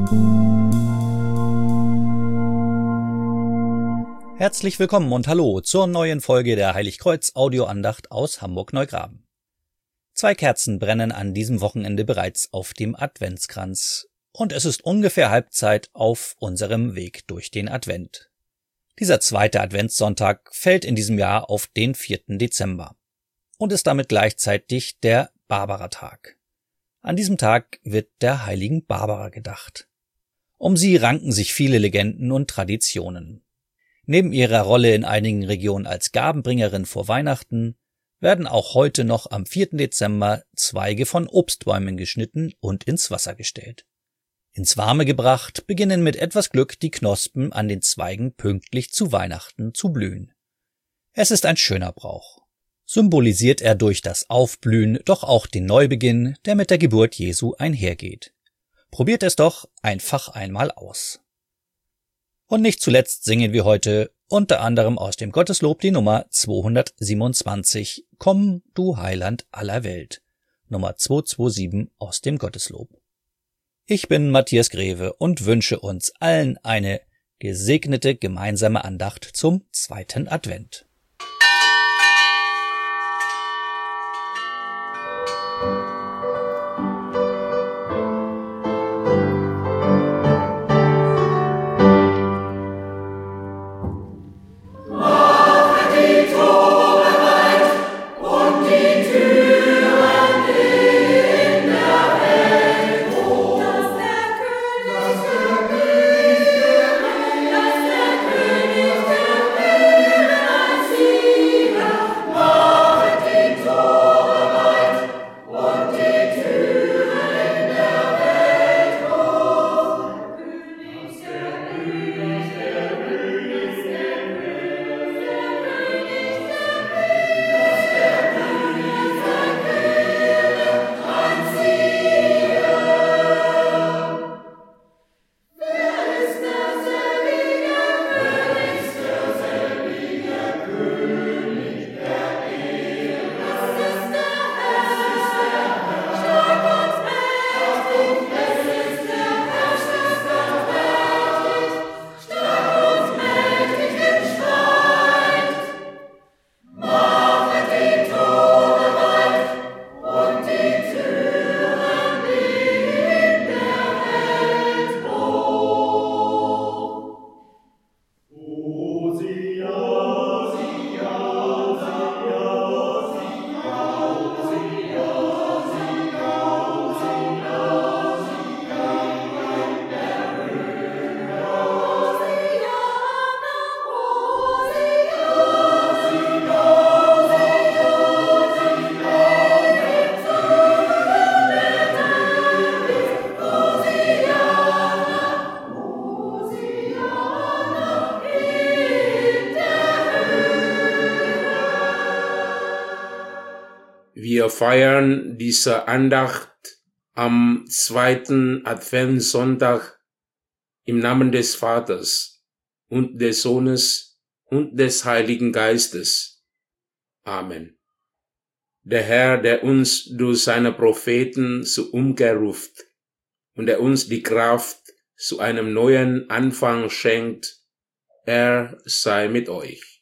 Herzlich willkommen und hallo zur neuen Folge der Heiligkreuz-Audioandacht aus Hamburg-Neugraben. 2 Kerzen brennen an diesem Wochenende bereits auf dem Adventskranz und es ist ungefähr Halbzeit auf unserem Weg durch den Advent. Dieser 2. Adventssonntag fällt in diesem Jahr auf den 4. Dezember und ist damit gleichzeitig der Barbaratag. An diesem Tag wird der heiligen Barbara gedacht. Um sie ranken sich viele Legenden und Traditionen. Neben ihrer Rolle in einigen Regionen als Gabenbringerin vor Weihnachten werden auch heute noch am 4. Dezember Zweige von Obstbäumen geschnitten und ins Wasser gestellt. Ins Warme gebracht beginnen mit etwas Glück die Knospen an den Zweigen pünktlich zu Weihnachten zu blühen. Es ist ein schöner Brauch. Symbolisiert er durch das Aufblühen doch auch den Neubeginn, der mit der Geburt Jesu einhergeht. Probiert es doch einfach einmal aus. Und nicht zuletzt singen wir heute unter anderem aus dem Gotteslob die Nummer 227, Komm, du Heiland aller Welt, Nummer 227 aus dem Gotteslob. Ich bin Matthias Greve und wünsche uns allen eine gesegnete gemeinsame Andacht zum 2. Advent. Wir feiern diese Andacht am 2. Adventssonntag im Namen des Vaters und des Sohnes und des Heiligen Geistes. Amen. Der Herr, der uns durch seine Propheten zur Umkehr ruft und der uns die Kraft zu einem neuen Anfang schenkt, er sei mit euch.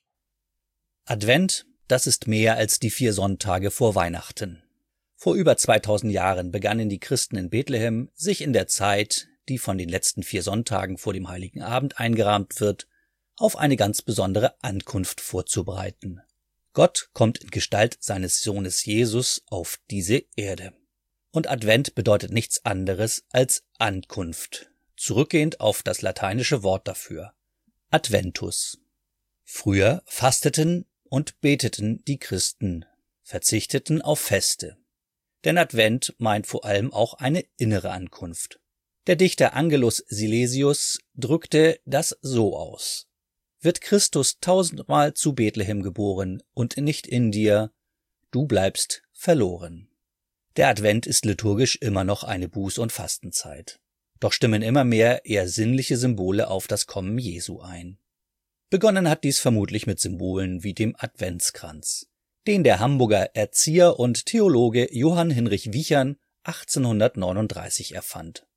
Advent, das ist mehr als die 4 Sonntage vor Weihnachten. Vor über 2000 Jahren begannen die Christen in Bethlehem, sich in der Zeit, die von den letzten 4 Sonntagen vor dem Heiligen Abend eingerahmt wird, auf eine ganz besondere Ankunft vorzubereiten. Gott kommt in Gestalt seines Sohnes Jesus auf diese Erde. Und Advent bedeutet nichts anderes als Ankunft, zurückgehend auf das lateinische Wort dafür, Adventus. Früher fasteten und beteten die Christen, verzichteten auf Feste. Denn Advent meint vor allem auch eine innere Ankunft. Der Dichter Angelus Silesius drückte das so aus: Wird Christus 1000-mal zu Bethlehem geboren und nicht in dir, du bleibst verloren. Der Advent ist liturgisch immer noch eine Buß- und Fastenzeit. Doch stimmen immer mehr eher sinnliche Symbole auf das Kommen Jesu ein. Begonnen hat dies vermutlich mit Symbolen wie dem Adventskranz, den der Hamburger Erzieher und Theologe Johann Hinrich Wiechern 1839 erfand.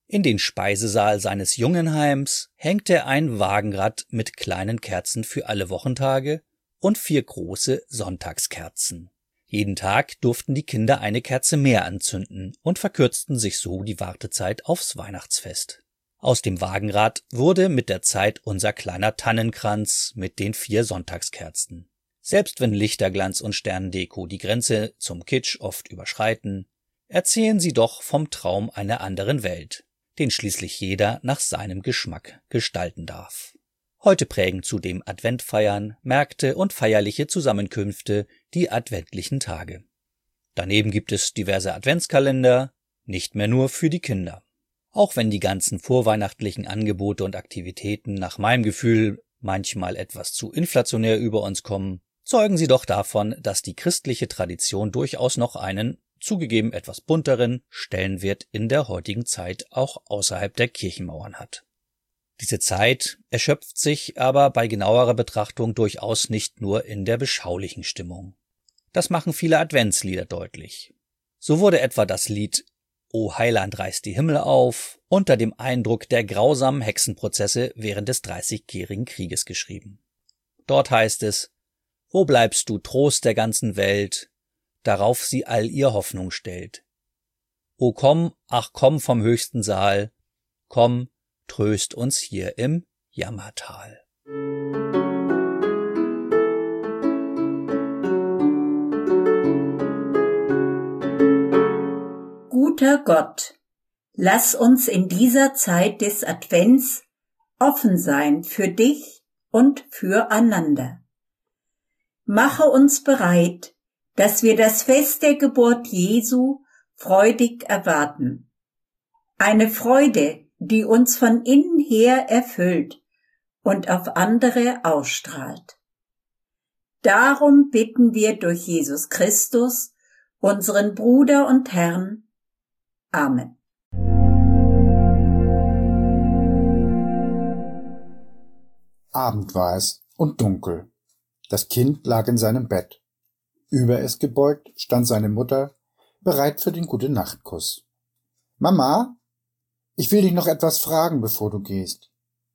In den Speisesaal seines Jungenheims hängte ein Wagenrad mit kleinen Kerzen für alle Wochentage und 4 große Sonntagskerzen. Jeden Tag durften die Kinder eine Kerze mehr anzünden und verkürzten sich so die Wartezeit aufs Weihnachtsfest. Aus dem Wagenrad wurde mit der Zeit unser kleiner Tannenkranz mit den 4 Sonntagskerzen. Selbst wenn Lichterglanz und Sterndeko die Grenze zum Kitsch oft überschreiten, erzählen sie doch vom Traum einer anderen Welt, den schließlich jeder nach seinem Geschmack gestalten darf. Heute prägen zudem Adventfeiern, Märkte und feierliche Zusammenkünfte die adventlichen Tage. Daneben gibt es diverse Adventskalender, nicht mehr nur für die Kinder. Auch wenn die ganzen vorweihnachtlichen Angebote und Aktivitäten nach meinem Gefühl manchmal etwas zu inflationär über uns kommen, zeugen sie doch davon, dass die christliche Tradition durchaus noch einen, zugegeben etwas bunteren, Stellenwert in der heutigen Zeit auch außerhalb der Kirchenmauern hat. Diese Zeit erschöpft sich aber bei genauerer Betrachtung durchaus nicht nur in der beschaulichen Stimmung. Das machen viele Adventslieder deutlich. So wurde etwa das Lied »O Heiland reißt die Himmel auf« unter dem Eindruck der grausamen Hexenprozesse während des Dreißigjährigen Krieges geschrieben. Dort heißt es: »Wo bleibst du, Trost der ganzen Welt, darauf sie all ihr Hoffnung stellt? O komm, ach komm vom höchsten Saal, komm, tröst uns hier im Jammertal.« Guter Gott, lass uns in dieser Zeit des Advents offen sein für dich und füreinander. Mache uns bereit, dass wir das Fest der Geburt Jesu freudig erwarten. Eine Freude, die uns von innen her erfüllt und auf andere ausstrahlt. Darum bitten wir durch Jesus Christus, unseren Bruder und Herrn. Amen. Abend war es und dunkel. Das Kind lag in seinem Bett. Über es gebeugt stand seine Mutter, bereit für den Gute-Nacht-Kuss. »Mama, ich will dich noch etwas fragen, bevor du gehst.«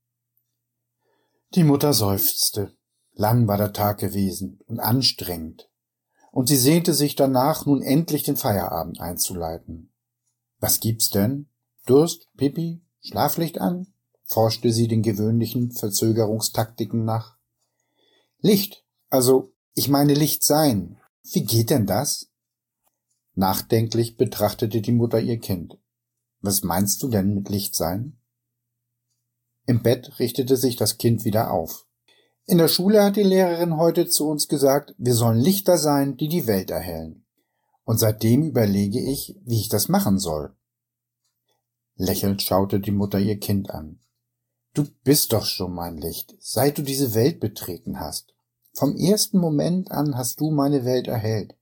Die Mutter seufzte. Lang war der Tag gewesen und anstrengend, und sie sehnte sich danach, nun endlich den Feierabend einzuleiten. »Was gibt's denn? Durst, Pipi, Schlaflicht an?« forschte sie den gewöhnlichen Verzögerungstaktiken nach. »Licht, also, ich meine Licht sein. Wie geht denn das?« Nachdenklich betrachtete die Mutter ihr Kind. »Was meinst du denn mit Licht sein?« Im Bett richtete sich das Kind wieder auf. »In der Schule hat die Lehrerin heute zu uns gesagt, wir sollen Lichter sein, die die Welt erhellen. Und seitdem überlege ich, wie ich das machen soll.« Lächelnd schaute die Mutter ihr Kind an. »Du bist doch schon mein Licht, seit du diese Welt betreten hast. Vom ersten Moment an hast du meine Welt erhellt.«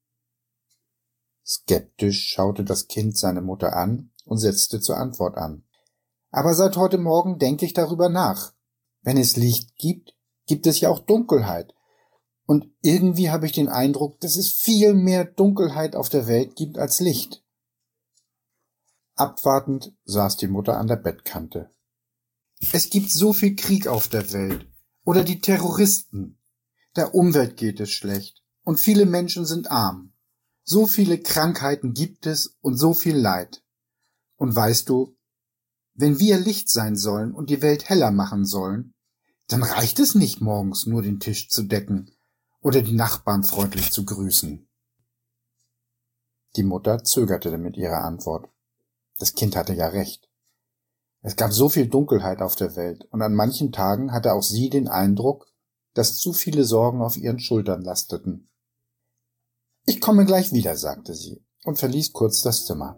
Skeptisch schaute das Kind seine Mutter an und setzte zur Antwort an. »Aber seit heute Morgen denke ich darüber nach. Wenn es Licht gibt, gibt es ja auch Dunkelheit. Und irgendwie habe ich den Eindruck, dass es viel mehr Dunkelheit auf der Welt gibt als Licht.« Abwartend saß die Mutter an der Bettkante. »Es gibt so viel Krieg auf der Welt. Oder die Terroristen. Der Umwelt geht es schlecht. Und viele Menschen sind arm. So viele Krankheiten gibt es und so viel Leid. Und weißt du, wenn wir Licht sein sollen und die Welt heller machen sollen, dann reicht es nicht, morgens nur den Tisch zu decken oder die Nachbarn freundlich zu grüßen.« Die Mutter zögerte mit ihrer Antwort. Das Kind hatte ja recht. Es gab so viel Dunkelheit auf der Welt, und an manchen Tagen hatte auch sie den Eindruck, dass zu viele Sorgen auf ihren Schultern lasteten. »Ich komme gleich wieder«, sagte sie und verließ kurz das Zimmer.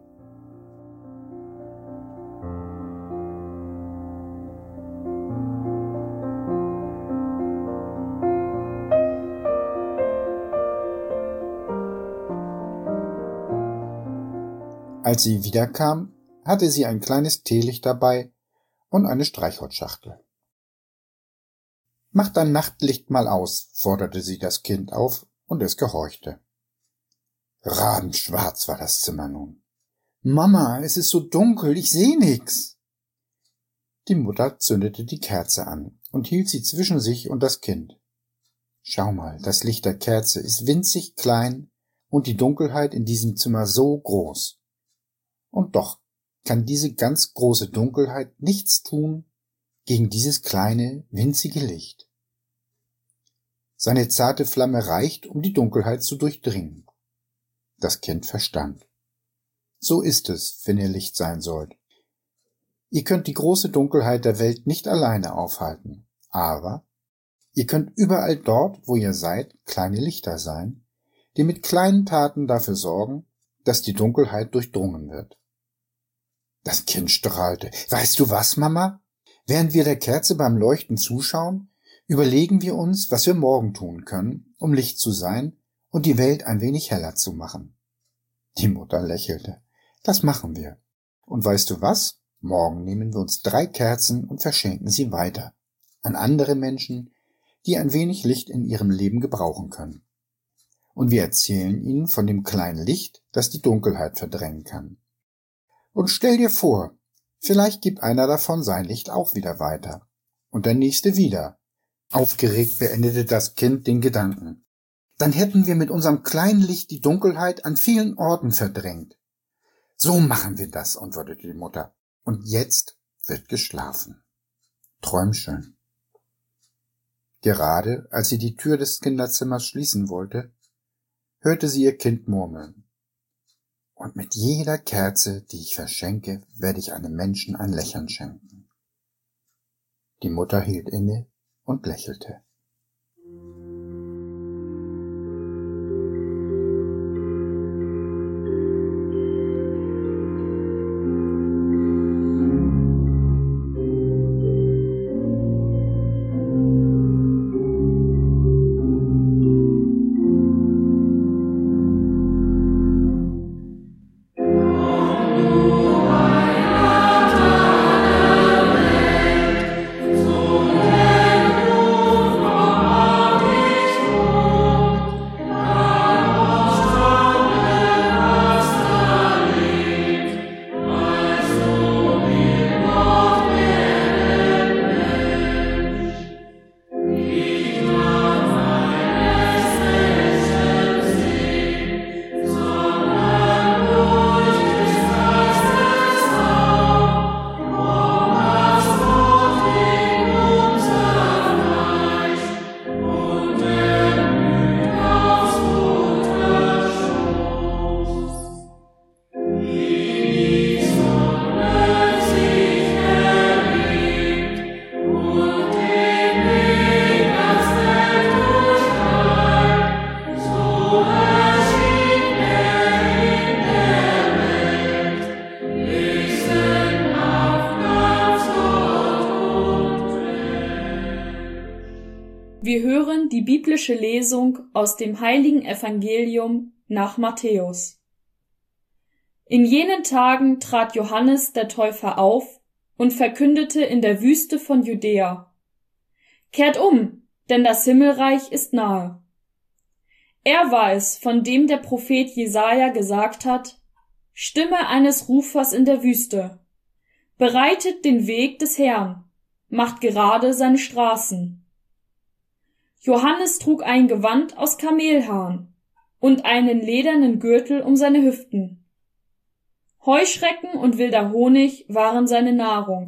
Als sie wiederkam, hatte sie ein kleines Teelicht dabei und eine Streichholzschachtel. »Mach dein Nachtlicht mal aus«, forderte sie das Kind auf, und es gehorchte. Rabenschwarz war das Zimmer nun. Mama, es ist so dunkel, ich seh nix. Die Mutter zündete die Kerze an und hielt sie zwischen sich und das Kind. Schau mal, das Licht der Kerze ist winzig klein und die Dunkelheit in diesem Zimmer so groß. Und doch kann diese ganz große Dunkelheit nichts tun gegen dieses kleine, winzige Licht. Seine zarte Flamme reicht, um die Dunkelheit zu durchdringen. Das Kind verstand. So ist es, wenn ihr Licht sein sollt. Ihr könnt die große Dunkelheit der Welt nicht alleine aufhalten, aber ihr könnt überall dort, wo ihr seid, kleine Lichter sein, die mit kleinen Taten dafür sorgen, dass die Dunkelheit durchdrungen wird. Das Kind strahlte. Weißt du was, Mama? Während wir der Kerze beim Leuchten zuschauen, überlegen wir uns, was wir morgen tun können, um Licht zu sein und die Welt ein wenig heller zu machen. Die Mutter lächelte. Das machen wir. Und weißt du was? Morgen nehmen wir uns 3 Kerzen und verschenken sie weiter an andere Menschen, die ein wenig Licht in ihrem Leben gebrauchen können. Und wir erzählen ihnen von dem kleinen Licht, das die Dunkelheit verdrängen kann. Und stell dir vor, vielleicht gibt einer davon sein Licht auch wieder weiter. Und der nächste wieder. Aufgeregt beendete das Kind den Gedanken. Dann hätten wir mit unserem kleinen Licht die Dunkelheit an vielen Orten verdrängt. So machen wir das, antwortete die Mutter. Und jetzt wird geschlafen. Träum schön. Gerade als sie die Tür des Kinderzimmers schließen wollte, hörte sie ihr Kind murmeln. Und mit jeder Kerze, die ich verschenke, werde ich einem Menschen ein Lächeln schenken. Die Mutter hielt inne und lächelte. Wir hören die biblische Lesung aus dem heiligen Evangelium nach Matthäus. In jenen Tagen trat Johannes der Täufer auf und verkündete in der Wüste von Judäa: Kehrt um, denn das Himmelreich ist nahe. Er war es, von dem der Prophet Jesaja gesagt hat: Stimme eines Rufers in der Wüste. Bereitet den Weg des Herrn, macht gerade seine Straßen. Johannes trug ein Gewand aus Kamelhaaren und einen ledernen Gürtel um seine Hüften. Heuschrecken und wilder Honig waren seine Nahrung.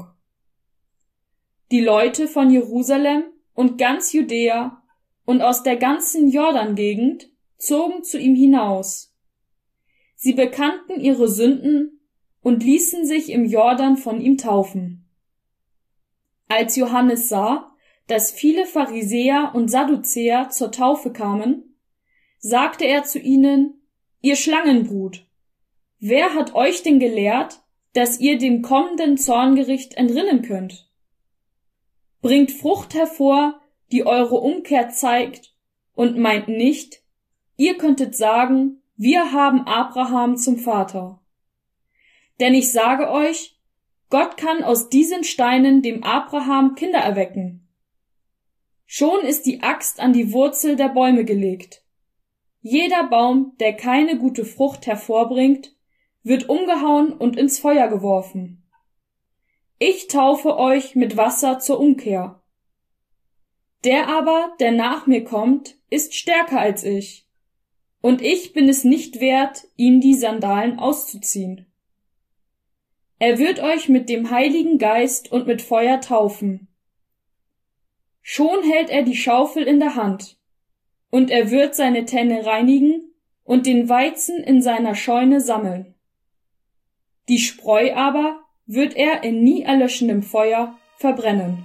Die Leute von Jerusalem und ganz Judäa und aus der ganzen Jordan-Gegend zogen zu ihm hinaus. Sie bekannten ihre Sünden und ließen sich im Jordan von ihm taufen. Als Johannes sah, dass viele Pharisäer und Sadduzäer zur Taufe kamen, sagte er zu ihnen: Ihr Schlangenbrut, wer hat euch denn gelehrt, dass ihr dem kommenden Zorngericht entrinnen könnt? Bringt Frucht hervor, die eure Umkehr zeigt, und meint nicht, ihr könntet sagen, wir haben Abraham zum Vater. Denn ich sage euch, Gott kann aus diesen Steinen dem Abraham Kinder erwecken. Schon ist die Axt an die Wurzel der Bäume gelegt. Jeder Baum, der keine gute Frucht hervorbringt, wird umgehauen und ins Feuer geworfen. Ich taufe euch mit Wasser zur Umkehr. Der aber, der nach mir kommt, ist stärker als ich, und ich bin es nicht wert, ihm die Sandalen auszuziehen. Er wird euch mit dem Heiligen Geist und mit Feuer taufen. Schon hält er die Schaufel in der Hand, und er wird seine Tenne reinigen und den Weizen in seiner Scheune sammeln. Die Spreu aber wird er in nie erlöschendem Feuer verbrennen.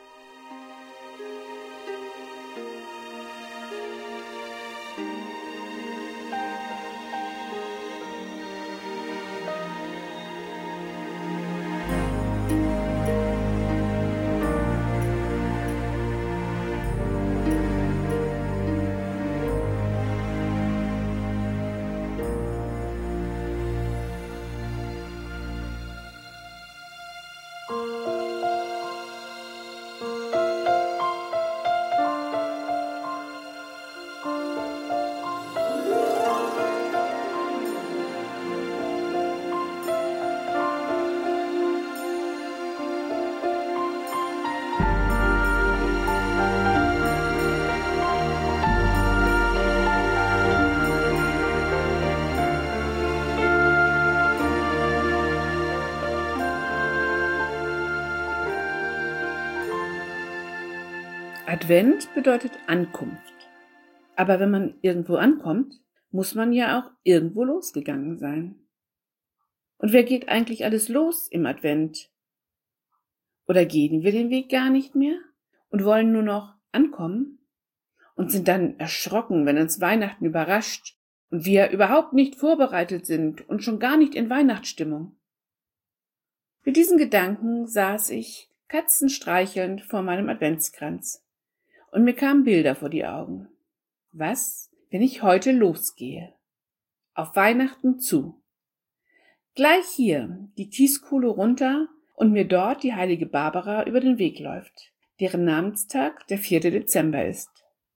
Advent bedeutet Ankunft. Aber wenn man irgendwo ankommt, muss man ja auch irgendwo losgegangen sein. Und wer geht eigentlich alles los im Advent? Oder gehen wir den Weg gar nicht mehr und wollen nur noch ankommen und sind dann erschrocken, wenn uns Weihnachten überrascht und wir überhaupt nicht vorbereitet sind und schon gar nicht in Weihnachtsstimmung? Mit diesen Gedanken saß ich katzenstreichelnd vor meinem Adventskranz. Und mir kamen Bilder vor die Augen. Was, wenn ich heute losgehe? Auf Weihnachten zu. Gleich hier die Kieskuhle runter und mir dort die heilige Barbara über den Weg läuft, deren Namenstag der 4. Dezember ist.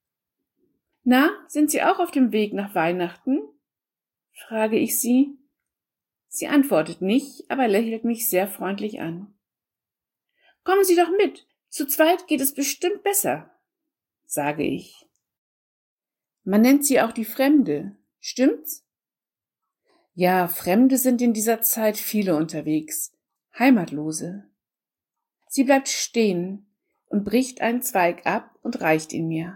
Na, sind Sie auch auf dem Weg nach Weihnachten? Frage ich sie. Sie antwortet nicht, aber lächelt mich sehr freundlich an. Kommen Sie doch mit, zu zweit geht es bestimmt besser, sage ich. Man nennt sie auch die Fremde, stimmt's? Ja, Fremde sind in dieser Zeit viele unterwegs, Heimatlose. Sie bleibt stehen und bricht einen Zweig ab und reicht ihn mir.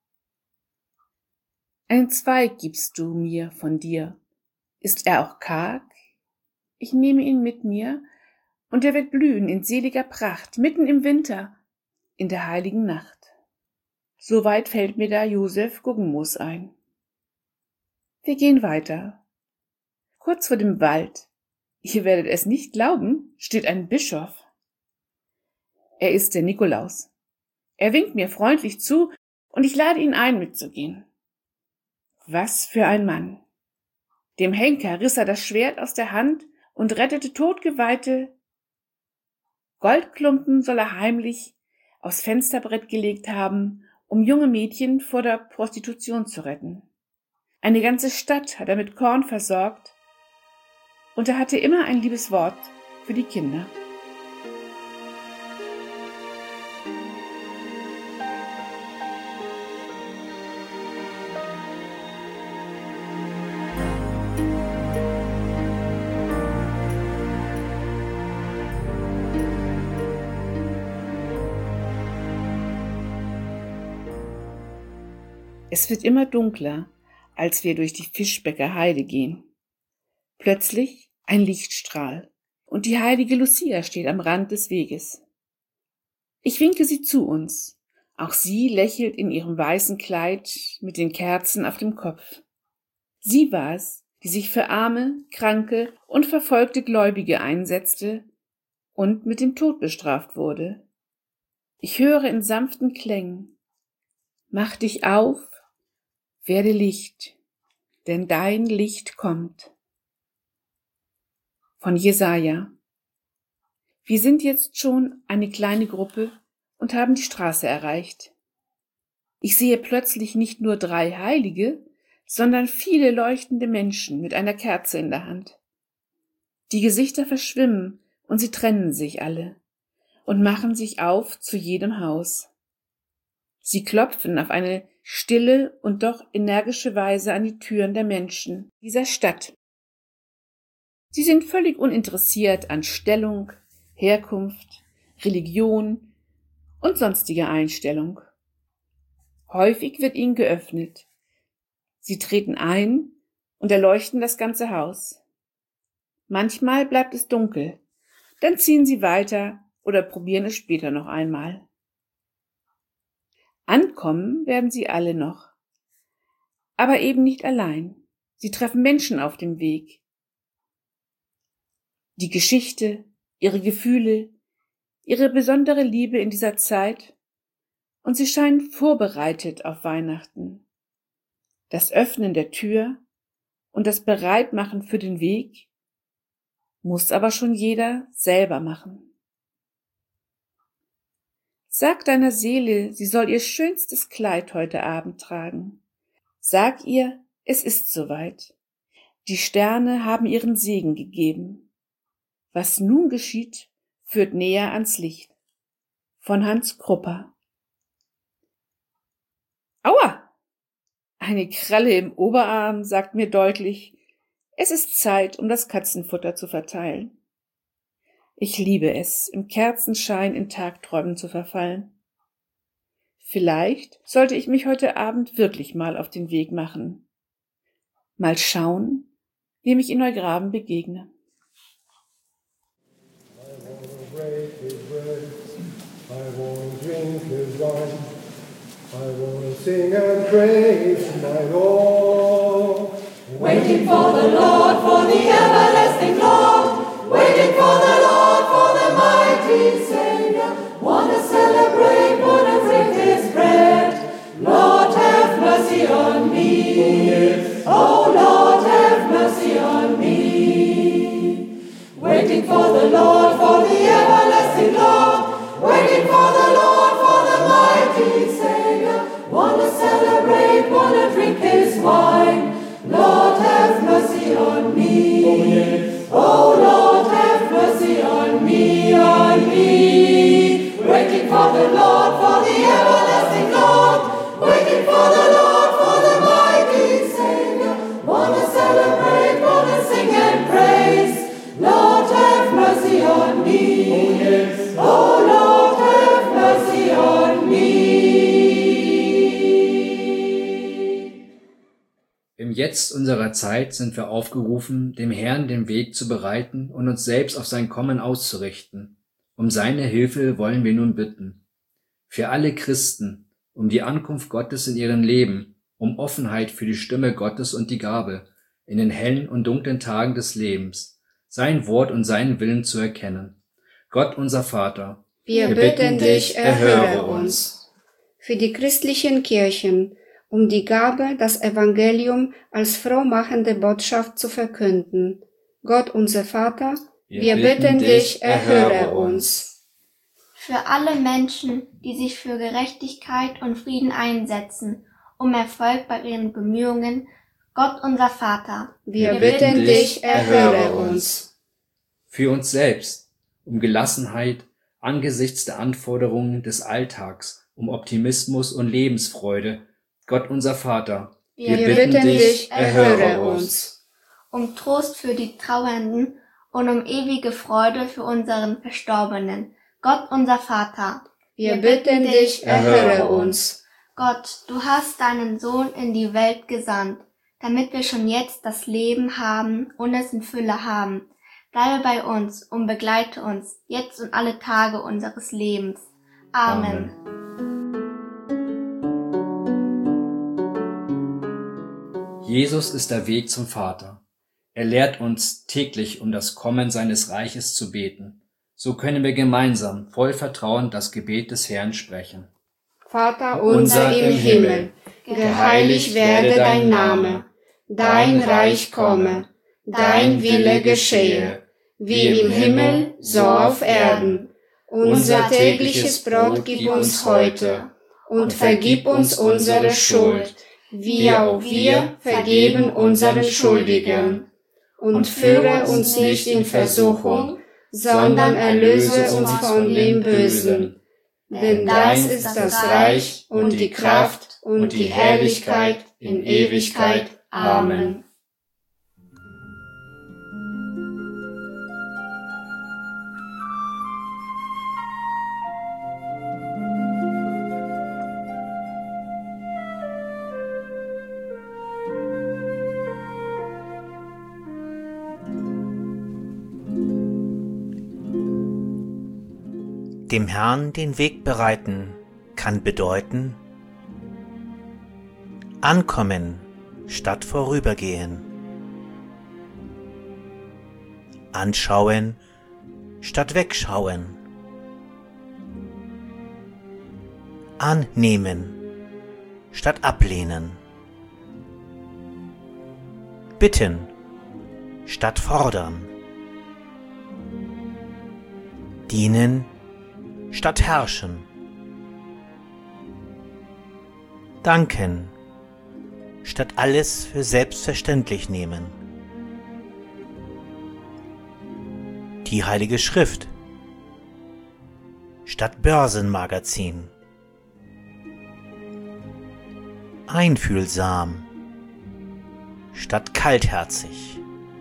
Einen Zweig gibst du mir von dir. Ist er auch karg? Ich nehme ihn mit mir, und er wird blühen in seliger Pracht, mitten im Winter, in der heiligen Nacht. Soweit fällt mir da Josef Guggenmoos ein. Wir gehen weiter. Kurz vor dem Wald, ihr werdet es nicht glauben, steht ein Bischof. Er ist der Nikolaus. Er winkt mir freundlich zu, und ich lade ihn ein, mitzugehen. Was für ein Mann! Dem Henker riss er das Schwert aus der Hand und rettete totgeweihte. Goldklumpen soll er heimlich aufs Fensterbrett gelegt haben, um junge Mädchen vor der Prostitution zu retten. Eine ganze Stadt hat er mit Korn versorgt, und er hatte immer ein liebes Wort für die Kinder. Es wird immer dunkler, als wir durch die Fischbecker Heide gehen. Plötzlich ein Lichtstrahl, und die heilige Lucia steht am Rand des Weges. Ich winke sie zu uns. Auch sie lächelt in ihrem weißen Kleid mit den Kerzen auf dem Kopf. Sie war es, die sich für arme, kranke und verfolgte Gläubige einsetzte und mit dem Tod bestraft wurde. Ich höre in sanften Klängen: Mach dich auf, werde Licht, denn dein Licht kommt. Von Jesaja. Wir sind jetzt schon eine kleine Gruppe und haben die Straße erreicht. Ich sehe plötzlich nicht nur 3 Heilige, sondern viele leuchtende Menschen mit einer Kerze in der Hand. Die Gesichter verschwimmen und sie trennen sich alle und machen sich auf zu jedem Haus. Sie klopfen auf eine stille und doch energische Weise an die Türen der Menschen dieser Stadt. Sie sind völlig uninteressiert an Stellung, Herkunft, Religion und sonstiger Einstellung. Häufig wird ihnen geöffnet. Sie treten ein und erleuchten das ganze Haus. Manchmal bleibt es dunkel, dann ziehen sie weiter oder probieren es später noch einmal. Ankommen werden sie alle noch, aber eben nicht allein. Sie treffen Menschen auf dem Weg. Die Geschichte, ihre Gefühle, ihre besondere Liebe in dieser Zeit, und sie scheinen vorbereitet auf Weihnachten. Das Öffnen der Tür und das Bereitmachen für den Weg muss aber schon jeder selber machen. Sag deiner Seele, sie soll ihr schönstes Kleid heute Abend tragen. Sag ihr, es ist soweit. Die Sterne haben ihren Segen gegeben. Was nun geschieht, führt näher ans Licht. Von Hans Krupper. Aua! Eine Kralle im Oberarm sagt mir deutlich, es ist Zeit, um das Katzenfutter zu verteilen. Ich liebe es, im Kerzenschein in Tagträumen zu verfallen. Vielleicht sollte ich mich heute Abend wirklich mal auf den Weg machen. Mal schauen, wem ich in Neugraben begegne. I won't drink his wine. I won't sing and praise my Lord. Waiting for the Lord, for the everlasting Lord. Waiting for the Lord, for the mighty Savior. Wanna celebrate, wanna drink his bread. Lord, have mercy on me. Oh, Lord, have mercy on me. Waiting for the Lord, for the everlasting Lord. Waiting for the Lord, for the mighty Savior. Wanna celebrate, wanna drink his wine. Lord, have mercy on me. Oh, Lord, have mercy on me, on me. Waiting for the Lord, for the everlasting Lord. Waiting for the Lord, for the mighty Savior. Wanna celebrate, wanna sing and praise. Lord, have mercy on me. Oh, Lord, have mercy on me. Im Jetzt unserer Zeit sind wir aufgerufen, dem Herrn den Weg zu bereiten und uns selbst auf sein Kommen auszurichten. Um seine Hilfe wollen wir nun bitten. Für alle Christen, um die Ankunft Gottes in ihrem Leben, um Offenheit für die Stimme Gottes und die Gabe, in den hellen und dunklen Tagen des Lebens, sein Wort und seinen Willen zu erkennen. Gott unser Vater, wir bitten dich, erhöre uns. Für die christlichen Kirchen, um die Gabe, das Evangelium als frohmachende Botschaft zu verkünden. Gott unser Vater, wir bitten dich, erhöre uns. Für alle Menschen, die sich für Gerechtigkeit und Frieden einsetzen, um Erfolg bei ihren Bemühungen, Gott unser Vater, wir bitten dich, erhöre uns. Für uns selbst, um Gelassenheit angesichts der Anforderungen des Alltags, um Optimismus und Lebensfreude, Gott unser Vater, wir bitten dich, erhöre uns. Um Trost für die Trauernden und um ewige Freude für unseren Verstorbenen, Gott unser Vater, wir bitten dich, erhöre uns. Gott, du hast deinen Sohn in die Welt gesandt, damit wir schon jetzt das Leben haben und es in Fülle haben. Bleibe bei uns und begleite uns jetzt und alle Tage unseres Lebens. Amen. Jesus ist der Weg zum Vater. Er lehrt uns täglich um das Kommen seines Reiches zu beten. So können wir gemeinsam voll Vertrauen das Gebet des Herrn sprechen. Vater unser im Himmel, geheiligt werde dein Name, dein Reich komme, dein Wille geschehe, wie im Himmel, so auf Erden. Unser tägliches Brot gib uns heute und vergib uns unsere Schuld, wie auch wir vergeben unseren Schuldigen. und führe uns nicht in Versuchung, sondern erlöse uns von dem Bösen. Denn dein ist das Reich und die Kraft und die Herrlichkeit in Ewigkeit. Amen. Dem Herrn den Weg bereiten kann bedeuten, ankommen statt vorübergehen, anschauen statt wegschauen, annehmen statt ablehnen, bitten statt fordern, dienen statt herrschen, danken statt alles für selbstverständlich nehmen. Die Heilige Schrift statt Börsenmagazin, einfühlsam statt kaltherzig,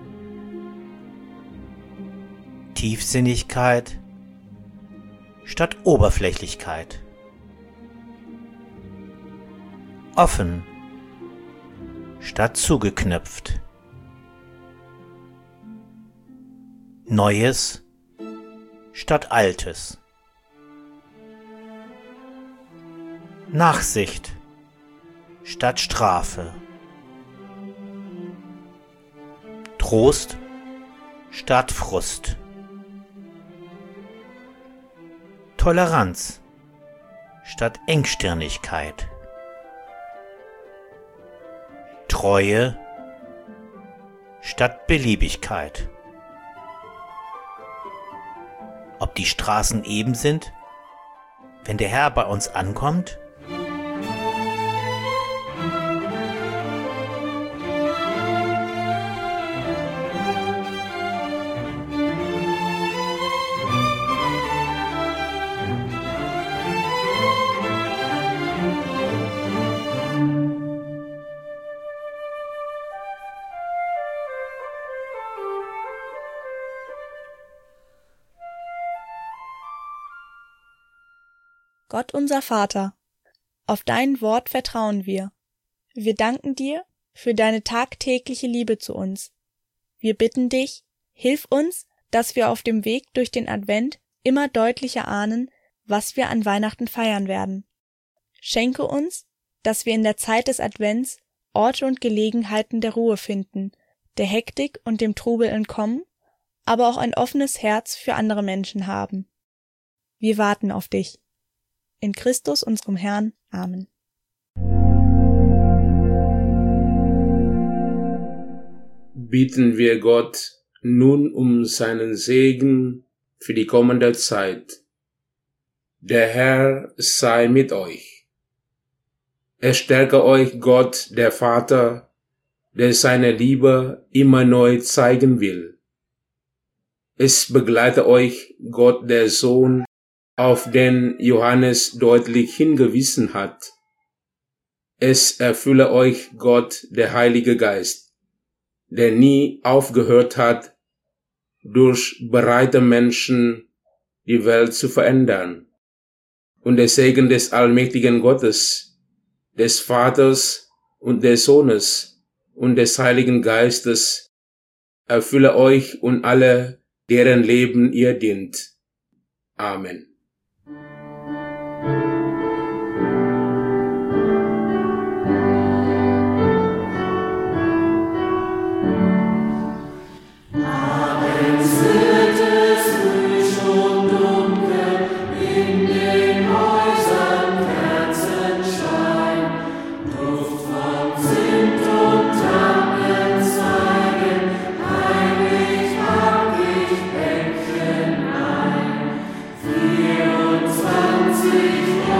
Tiefsinnigkeit statt Oberflächlichkeit, offen statt zugeknöpft, Neues statt Altes, Nachsicht statt Strafe, Trost statt Frust, Toleranz statt Engstirnigkeit, Treue statt Beliebigkeit. Ob die Straßen eben sind, wenn der Herr bei uns ankommt? Gott unser Vater, auf dein Wort vertrauen wir. Wir danken dir für deine tagtägliche Liebe zu uns. Wir bitten dich, hilf uns, dass wir auf dem Weg durch den Advent immer deutlicher ahnen, was wir an Weihnachten feiern werden. Schenke uns, dass wir in der Zeit des Advents Orte und Gelegenheiten der Ruhe finden, der Hektik und dem Trubel entkommen, aber auch ein offenes Herz für andere Menschen haben. Wir warten auf dich. In Christus, unserem Herrn. Amen. Bitten wir Gott nun um seinen Segen für die kommende Zeit. Der Herr sei mit euch. Es stärke euch Gott, der Vater, der seine Liebe immer neu zeigen will. Es begleite euch Gott, der Sohn, auf den Johannes deutlich hingewiesen hat. Es erfülle euch Gott, der Heilige Geist, der nie aufgehört hat, durch bereite Menschen die Welt zu verändern. Und der Segen des allmächtigen Gottes, des Vaters und des Sohnes und des Heiligen Geistes erfülle euch und alle, deren Leben ihr dient. Amen. Heilig,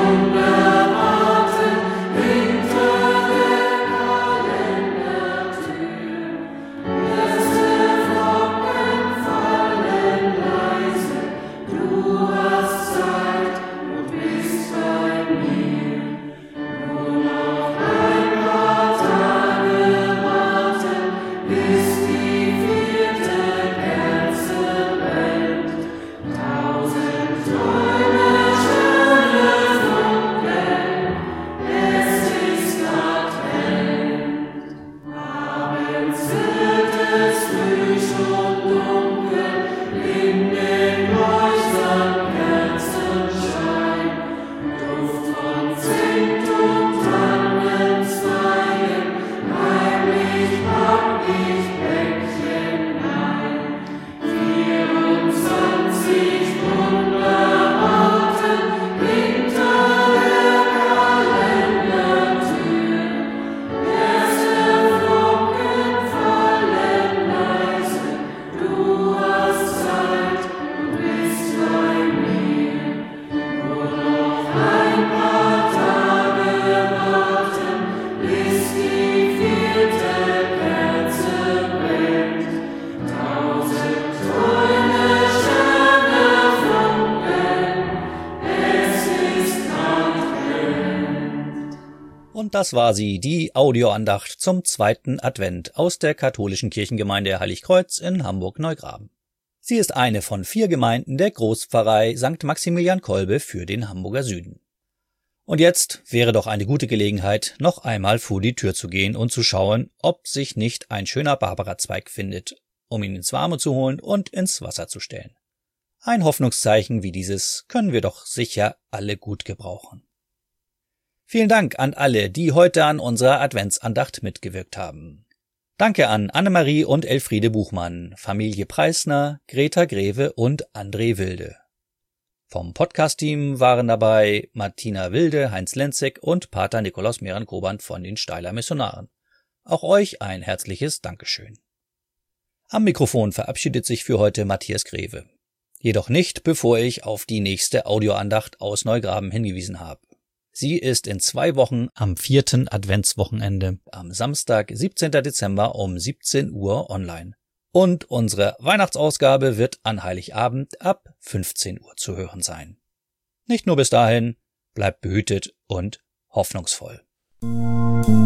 Und das war sie, die Audioandacht zum 2. Advent aus der katholischen Kirchengemeinde Heiligkreuz in Hamburg-Neugraben. Sie ist eine von 4 Gemeinden der Großpfarrei St. Maximilian Kolbe für den Hamburger Süden. Und jetzt wäre doch eine gute Gelegenheit, noch einmal vor die Tür zu gehen und zu schauen, ob sich nicht ein schöner Barbarazweig findet, um ihn ins Warme zu holen und ins Wasser zu stellen. Ein Hoffnungszeichen wie dieses können wir doch sicher alle gut gebrauchen. Vielen Dank an alle, die heute an unserer Adventsandacht mitgewirkt haben. Danke an Annemarie und Elfriede Buchmann, Familie Preisner, Greta Greve und André Wilde. Vom Podcast-Team waren dabei Martina Wilde, Heinz Lenzek und Pater Nikolaus Mehren-Koband von den Steiler Missionaren. Auch euch ein herzliches Dankeschön. Am Mikrofon verabschiedet sich für heute Matthias Greve. Jedoch nicht, bevor ich auf die nächste Audioandacht aus Neugraben hingewiesen habe. Sie ist in 2 Wochen am 4. Adventswochenende am Samstag, 17. Dezember um 17 Uhr online. Und unsere Weihnachtsausgabe wird an Heiligabend ab 15 Uhr zu hören sein. Nicht nur bis dahin, bleibt behütet und hoffnungsvoll.